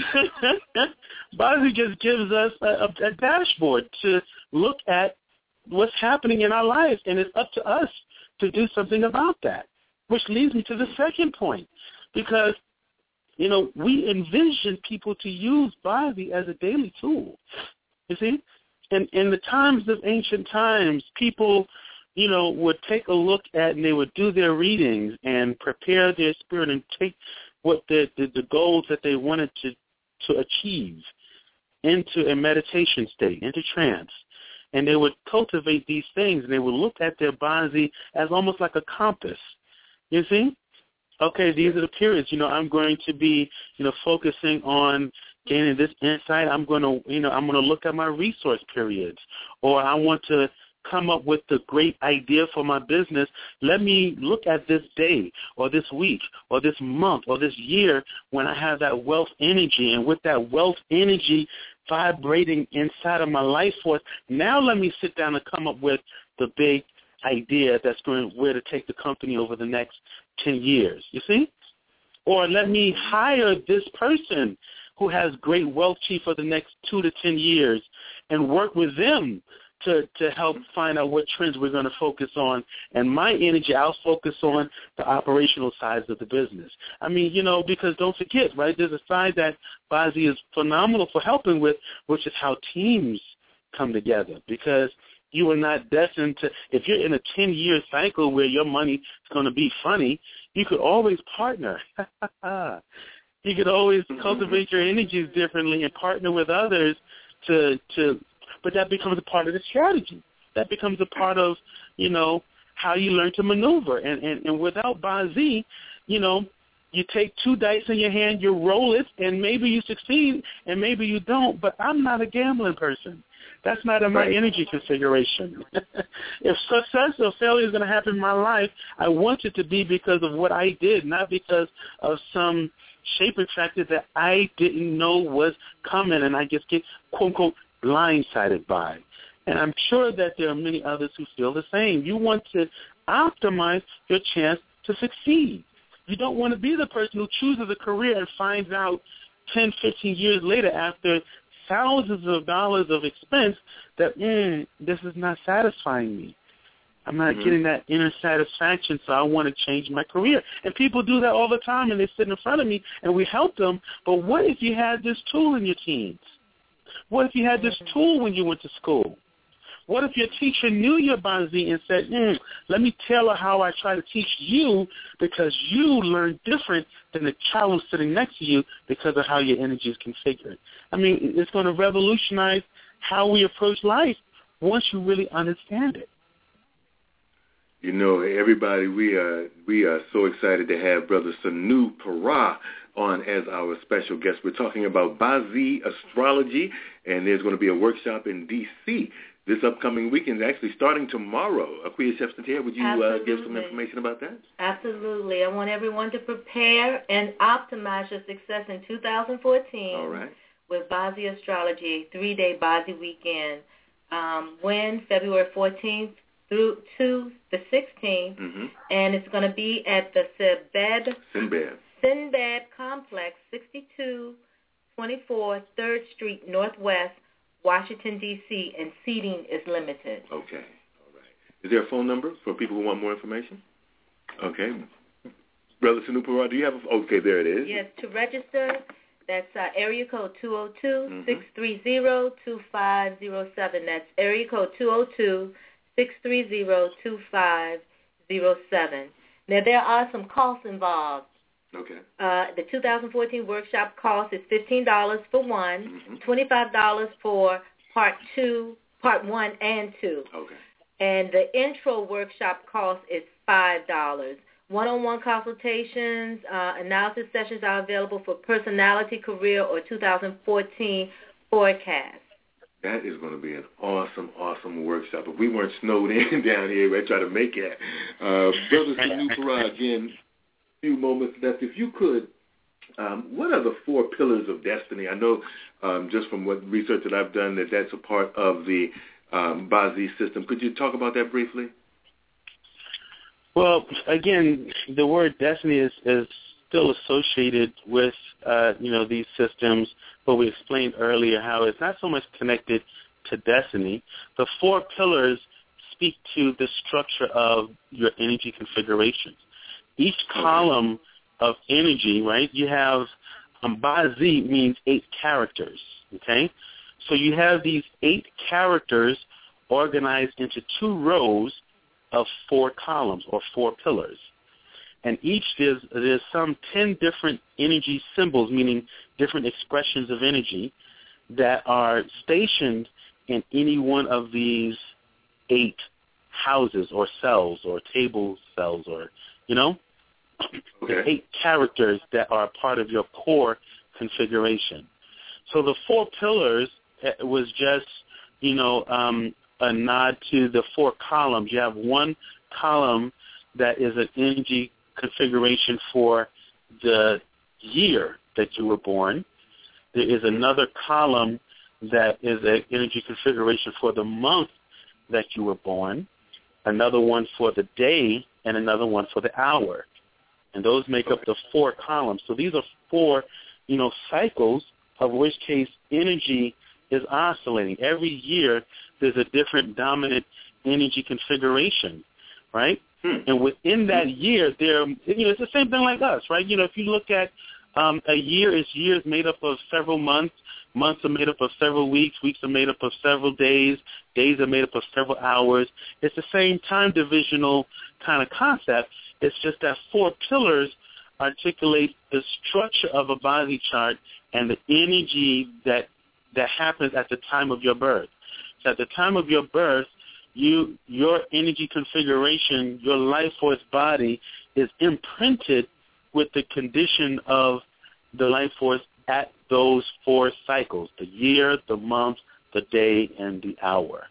Bazi just gives us a, a, a dashboard to look at what's happening in our lives, and it's up to us to do something about that, which leads me to the second point, because you know, we envision people to use Bazi as a daily tool. You see? And in the times of ancient times, people, you know, would take a look at and they would do their readings and prepare their spirit and take what the, the, the goals that they wanted to, to achieve into a meditation state, into trance. And they would cultivate these things, and they would look at their Bazi as almost like a compass. You see? Okay, these are the periods, you know, I'm going to be, you know, focusing on gaining this insight. I'm going to, you know, I'm going to look at my resource periods, or I want to come up with the great idea for my business. Let me look at this day or this week or this month or this year when I have that wealth energy, and with that wealth energy vibrating inside of my life force, now let me sit down and come up with the big idea that's going where to take the company over the next ten years, you see? Or let me hire this person who has great wealth chief for the next two to ten years and work with them to, to help find out what trends we're going to focus on. And my energy, I'll focus on the operational sides of the business. I mean, you know, because don't forget, right, there's a side that Bazi is phenomenal for helping with, which is how teams come together, because you are not destined to, if you're in a ten-year cycle where your money is going to be funny, you could always partner. You could always cultivate your energies differently and partner with others to, to, but that becomes a part of the strategy. That becomes a part of, you know, how you learn to maneuver. And, and, and without Bazi, you know, you take two dice in your hand, you roll it, and maybe you succeed and maybe you don't, but I'm not a gambling person. That's not in my energy configuration. If success or failure is going to happen in my life, I want it to be because of what I did, not because of some shaping factor that I didn't know was coming and I just get, quote-unquote, blindsided by. And I'm sure that there are many others who feel the same. You want to optimize your chance to succeed. You don't want to be the person who chooses a career and finds out ten, fifteen years later after thousands of dollars of expense that, mm, this is not satisfying me. I'm not mm-hmm. getting that inner satisfaction, so I want to change my career. And people do that all the time, and they sit in front of me, and we help them. But what if you had this tool in your teens? What if you had this tool when you went to school? What if your teacher knew your Bazi and said, mm, let me tailor how I try to teach you because you learn different than the child who's sitting next to you because of how your energy is configured. I mean, it's going to revolutionize how we approach life once you really understand it. You know, everybody, we are we are so excited to have Brother Sanu Parra on as our special guest. We're talking about Bazi astrology, and there's going to be a workshop in D C this upcoming weekend, actually starting tomorrow. Akuya Shepsontier, would you uh, give some information about that? Absolutely. I want everyone to prepare and optimize your success in two thousand fourteen. All right. With Bazi Astrology, three-day Bazi weekend. Um, when? February fourteenth through to the sixteenth, mm-hmm. and it's going to be at the Sinbad, Sinbad. Sinbad Complex, sixty-two twenty-four third Street Northwest, Washington, D C, and seating is limited. Okay. All right. Is there a phone number for people who want more information? Okay. Brother Sanu Parra, do you have a, okay, there it is. Yes, to register, that's uh, area code two oh two, six three zero, two five zero seven. That's area code two oh two, six three zero, two five zero seven. Now, there are some costs involved. Okay. Uh, the two thousand fourteen workshop cost is fifteen dollars for one, mm-hmm. twenty-five dollars for part two, part one and two. Okay. And the intro workshop cost is five dollars. One-on-one consultations, uh, analysis sessions are available for personality, career, or two thousand fourteen forecast. That is going to be an awesome, awesome workshop. If we weren't snowed in down here, we'd try to make it. Uh, Brother Sanu Parra, again, a few moments left. If you could, um, what are the four pillars of destiny? I know um, just from what research that I've done that that's a part of the um, Bazi system. Could you talk about that briefly? Well, again, the word destiny is, is still associated with, uh, you know, these systems, but we explained earlier how it's not so much connected to destiny. The four pillars speak to the structure of your energy configurations. Each column of energy, right, you have, um, Bazi means eight characters, okay? So you have these eight characters organized into two rows of four columns or four pillars. And each, there's, there's some ten different energy symbols, meaning different expressions of energy, that are stationed in any one of these eight houses or cells or table cells or, you know, okay. the eight characters that are part of your core configuration. So the four pillars was just, you know, um, a nod to the four columns. You have one column that is an energy configuration for the year that you were born. There is another column that is an energy configuration for the month that you were born, another one for the day, and another one for the hour. And those make up the four columns. So these are four, you know, cycles, of which case energy is oscillating. Every year there's a different dominant energy configuration, right? Hmm. And within that year, there, you know, it's the same thing like us, right? You know, if you look at um, a year, is years made up of several months. Months are made up of several weeks. Weeks are made up of several days. Days are made up of several hours. It's the same time divisional kind of concept. It's just that four pillars articulate the structure of a body chart and the energy that that happens at the time of your birth. So at the time of your birth, you your energy configuration, your life force body is imprinted with the condition of the life force at those four cycles, the year, the month, the day, and the hour.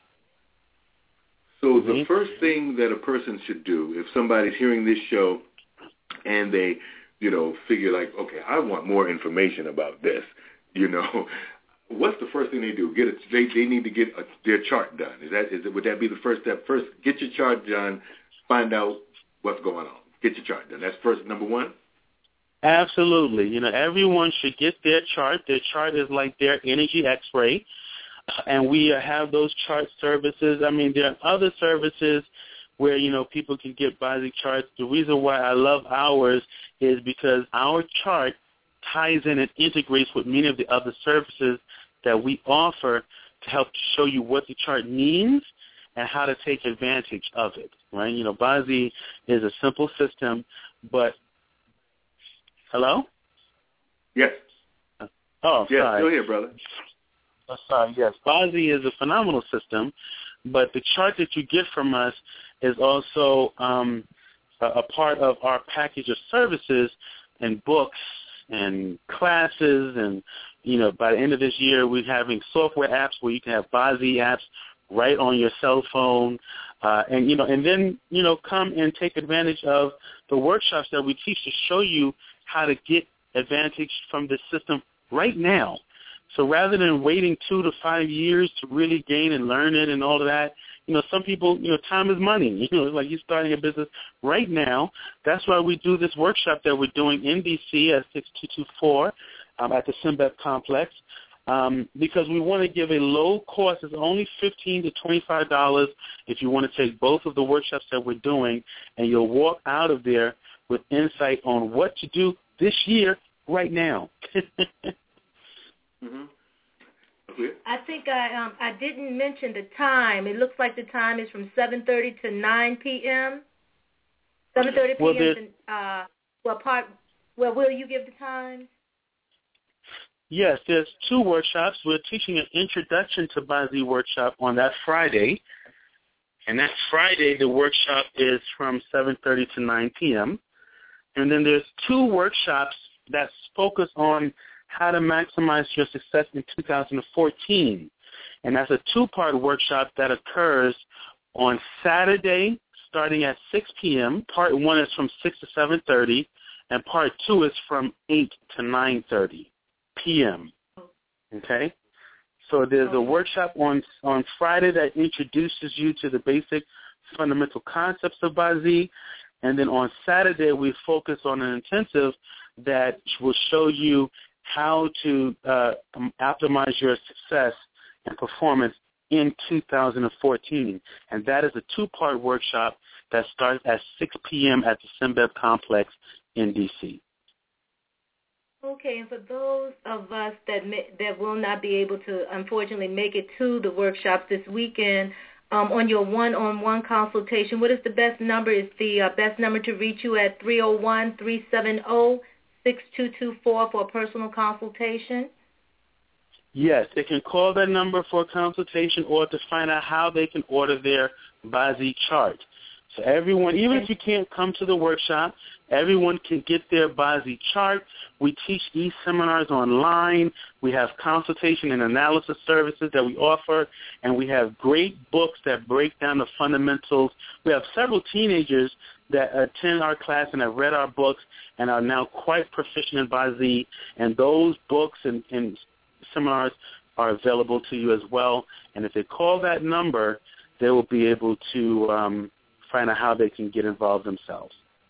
So the mm-hmm. first thing that a person should do, if somebody's hearing this show and they, you know, figure like, okay, I want more information about this, you know, what's the first thing they do? Get a, they they need to get a, their chart done. Is that is it? Would that be the first step? First, get your chart done. Find out what's going on. Get your chart done. That's first number one. Absolutely. You know, everyone should get their chart. Their chart is like their energy X-ray, and we have those chart services. I mean, there are other services where, you know, people can get basic charts. The reason why I love ours is because our chart ties in and integrates with many of the other services that we offer to help show you what the chart means and how to take advantage of it, right? You know, Bazi is a simple system, but hello? Yes. Oh, yes, sorry. Still here, brother. Oh, sorry, yes. Bazi is a phenomenal system, but the chart that you get from us is also um, a, a part of our package of services and books and classes, and, you know, by the end of this year, we're having software apps where you can have Bazi apps right on your cell phone, uh, and, you know, and then, you know, come and take advantage of the workshops that we teach to show you how to get advantage from the system right now. So rather than waiting two to five years to really gain and learn it and all of that, you know, some people, you know, time is money. You know, it's like you're starting a business right now. That's why we do this workshop that we're doing in D C at six two two four um, at the Symbeth Complex, um, because we want to give a low cost. It's only fifteen to twenty-five dollars if you want to take both of the workshops that we're doing, and you'll walk out of there with insight on what to do this year right now. mm-hmm. Okay. I think I um, I didn't mention the time. It looks like the time is from seven thirty to nine p.m. seven thirty p.m. Well, to, uh, well, part, well, will you give the times? Yes, there's two workshops. We're teaching an introduction to Bazi workshop on that Friday. And that Friday, the workshop is from seven thirty to nine p.m. And then there's two workshops that focus on how to maximize your success in two thousand fourteen. And that's a two-part workshop that occurs on Saturday starting at six p.m. Part one is from six to seven thirty, and part two is from eight to nine thirty p.m. Okay? So there's a workshop on on Friday that introduces you to the basic fundamental concepts of Bazi, and then on Saturday we focus on an intensive that will show you how to uh, optimize your success and performance in two thousand fourteen. And that is a two-part workshop that starts at six p.m. at the Simbeb Complex in D C Okay, and for those of us that may, that will not be able to, unfortunately, make it to the workshops this weekend, um, on your one-on-one consultation, what is the best number? Is the uh, best number to reach you at three oh one, three seven oh, six two two four for a personal consultation? Yes, they can call that number for a consultation or to find out how they can order their Bazi chart. So everyone, even if you can't come to the workshop, everyone can get their Bazi chart. We teach these seminars online. We have consultation and analysis services that we offer, and we have great books that break down the fundamentals. We have several teenagers that attend our class and have read our books and are now quite proficient in Bazi, and those books and, and seminars are available to you as well. And if they call that number, they will be able to um, find out how they can get involved themselves.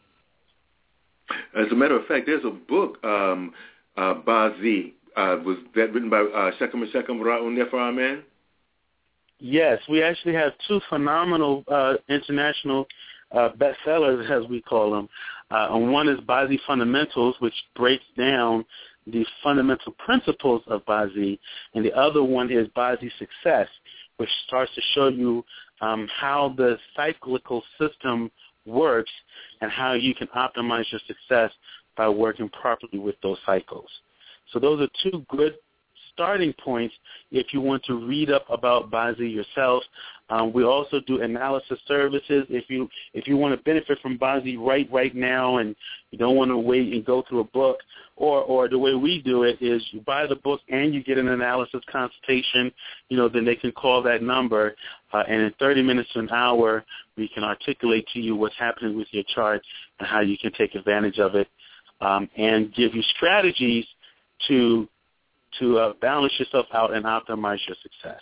As a matter of fact, there's a book, um, uh, Bazi. Uh, was that written by uh, Shechem and Shechem Ra'un Nefer Amen? Yes, we actually have two phenomenal uh, international uh, bestsellers, as we call them. Uh, and one is Bazi Fundamentals, which breaks down the fundamental principles of Bazi, and the other one is Bazi Success, which starts to show you um, how the cyclical system works and how you can optimize your success by working properly with those cycles. So those are two good starting points if you want to read up about Bazi yourself. Um, we also do analysis services. If you if you want to benefit from Bazi right right now and you don't want to wait and go through a book, or or the way we do it is you buy the book and you get an analysis consultation, you know, then they can call that number, uh, and in thirty minutes to an hour, we can articulate to you what's happening with your chart and how you can take advantage of it, um, and give you strategies to to uh, balance yourself out and optimize your success.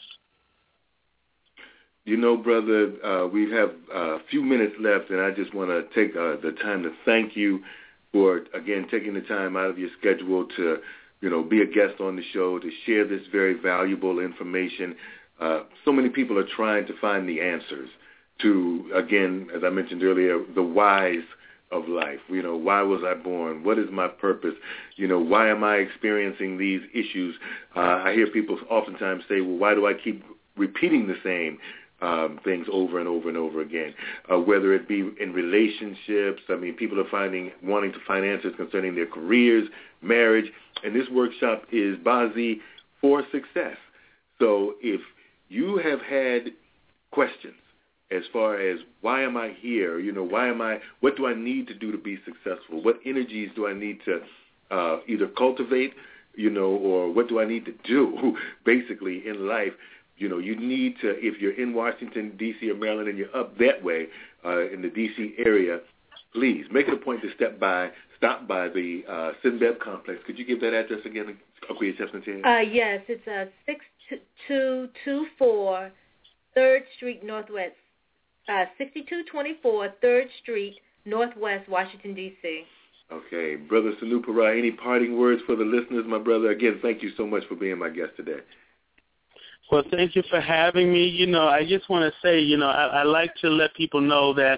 You know, brother, uh, we have a few minutes left, and I just want to take uh, the time to thank you for, again, taking the time out of your schedule to, you know, be a guest on the show, to share this very valuable information. Uh, so many people are trying to find the answers to, again, as I mentioned earlier, the whys of life. You know, why was I born? What is my purpose? You know, why am I experiencing these issues? Uh, I hear people oftentimes say, well, why do I keep repeating the same um, things over and over and over again? Uh, whether it be in relationships, I mean, people are finding, wanting to find answers concerning their careers, marriage, and this workshop is Bazi for Success. So if you have had questions as far as why am I here, you know, why am I, what do I need to do to be successful? What energies do I need to uh, either cultivate, you know, or what do I need to do basically in life? You know, you need to, if you're in Washington, D C or Maryland and you're up that way uh, in the D C area, please make it a point to step by, stop by the uh, Simbeb Complex. Could you give that address again? Uh, yes, it's uh, six two two four third Street Northwest. Uh, sixty-two twenty-four third Street, Northwest, Washington, D C Okay. Brother Sanu Puri, any parting words for the listeners, my brother? Again, thank you so much for being my guest today. Well, thank you for having me. You know, I just want to say, you know, I, I like to let people know that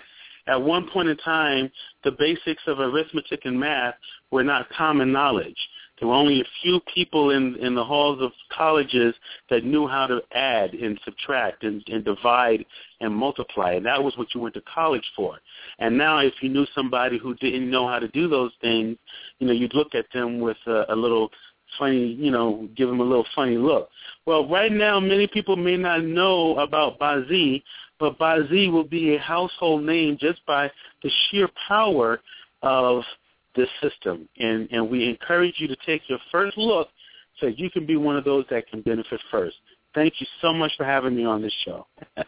at one point in time, the basics of arithmetic and math were not common knowledge. There were only a few people in, in the halls of colleges that knew how to add and subtract and, and divide and multiply, and that was what you went to college for. And now if you knew somebody who didn't know how to do those things, you know, you'd look at them with a, a little funny, you know, give them a little funny look. Well, right now many people may not know about Bazi, but Bazi will be a household name just by the sheer power of this system, and, and we encourage you to take your first look so you can be one of those that can benefit first. Thank you so much for having me on this show.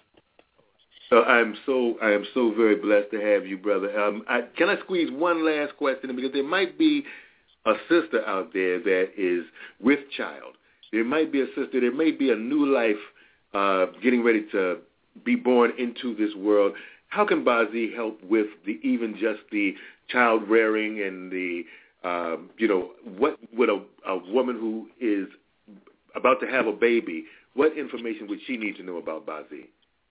So I'm so I am so very blessed to have you, brother. Um, I, can I squeeze one last question in? Because there might be a sister out there that is with child. There might be a sister. There may be a new life uh, getting ready to be born into this world. How can Bazi help with the even just the child rearing and the, uh, you know, what would a, a woman who is about to have a baby, what information would she need to know about Bazi?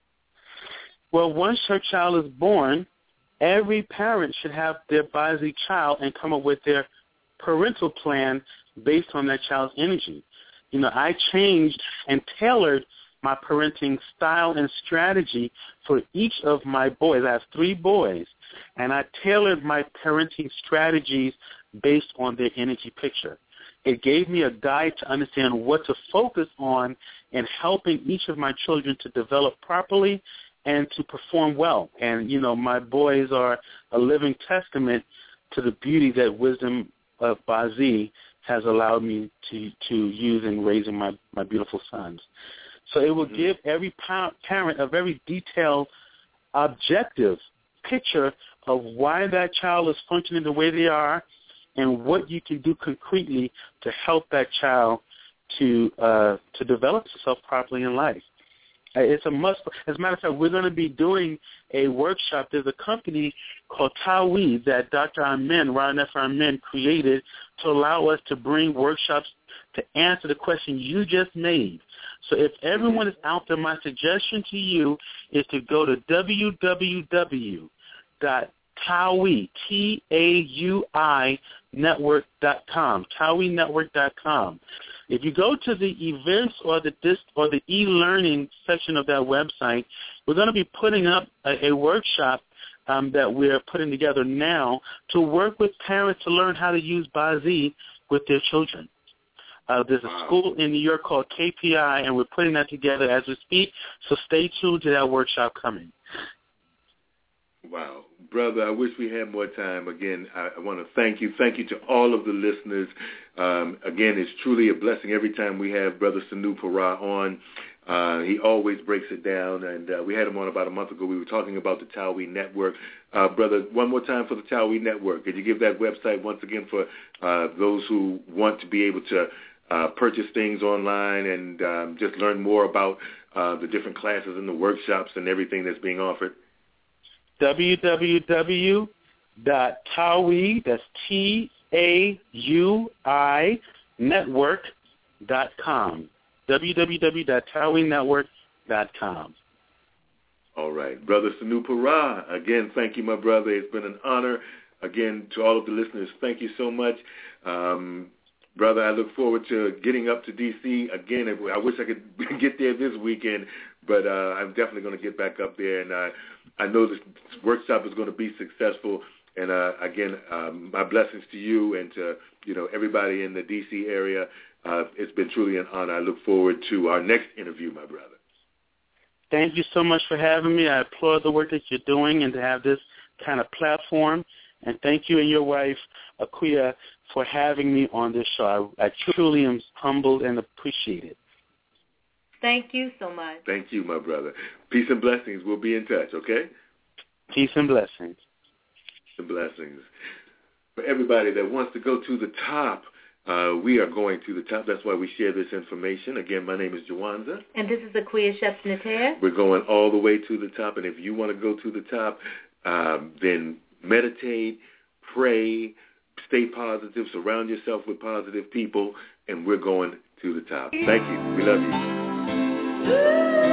Well, once her child is born, every parent should have their Bazi child and come up with their parental plan based on that child's energy. You know, I changed and tailored my parenting style and strategy for each of my boys. I have three boys, and I tailored my parenting strategies based on their energy picture. It gave me a guide to understand what to focus on in helping each of my children to develop properly and to perform well. And, you know, my boys are a living testament to the beauty that wisdom of Bazi has allowed me to, to use in raising my, my beautiful sons. So it will give every parent a very detailed, objective picture of why that child is functioning the way they are and what you can do concretely to help that child to uh, to develop itself properly in life. It's a must. As a matter of fact, we're going to be doing a workshop. There's a company called Tawi that Doctor Amen, Ron F. Amen, created to allow us to bring workshops to answer the question you just made. So if everyone is out there, my suggestion to you is to go to w w w dot taui, T A U I, network dot com, taui network dot com. If you go to the events or the dis, or the e-learning section of that website, we're going to be putting up a, a workshop um, that we're putting together now to work with parents to learn how to use Bazi with their children. Uh, there's a school in New York called K P I, and we're putting that together as we speak, so stay tuned to that workshop coming. Wow. Brother, I wish we had more time. Again, I, I want to thank you. Thank you to all of the listeners. Um, again, it's truly a blessing every time we have Brother Sanu Parra on. Uh, he always breaks it down, and uh, we had him on about a month ago. We were talking about the Tawi Network. Uh, brother, one more time for the Tawi Network. Could you give that website once again for uh, those who want to be able to uh, purchase things online and um, just learn more about uh, the different classes and the workshops and everything that's being offered? w w w dot taui, that's T A U I, network dot com. w w w dot taui network dot com. All right. Brother Sanu Parra, again, thank you, my brother. It's been an honor. Again, to all of the listeners, thank you so much. Um, brother, I look forward to getting up to D C again. I wish I could get there this weekend, but uh, I'm definitely going to get back up there, and uh, I know this workshop is going to be successful. And uh, again, um, my blessings to you and to you know everybody in the D C area. Uh, it's been truly an honor. I look forward to our next interview, my brother. Thank you so much for having me. I applaud the work that you're doing and to have this kind of platform. And thank you and your wife, Akuya, for having me on this show. I, I truly am humbled and appreciate it. Thank you so much. Thank you, my brother. Peace and blessings. We'll be in touch, okay? Peace and blessings. Peace and blessings. For everybody that wants to go to the top, uh, we are going to the top. That's why we share this information. Again, my name is Jawanza. And this is Akuya Shepsnater. We're going all the way to the top. And if you want to go to the top, um, then meditate, pray, stay positive, surround yourself with positive people, and we're going to the top. Thank you. We love you.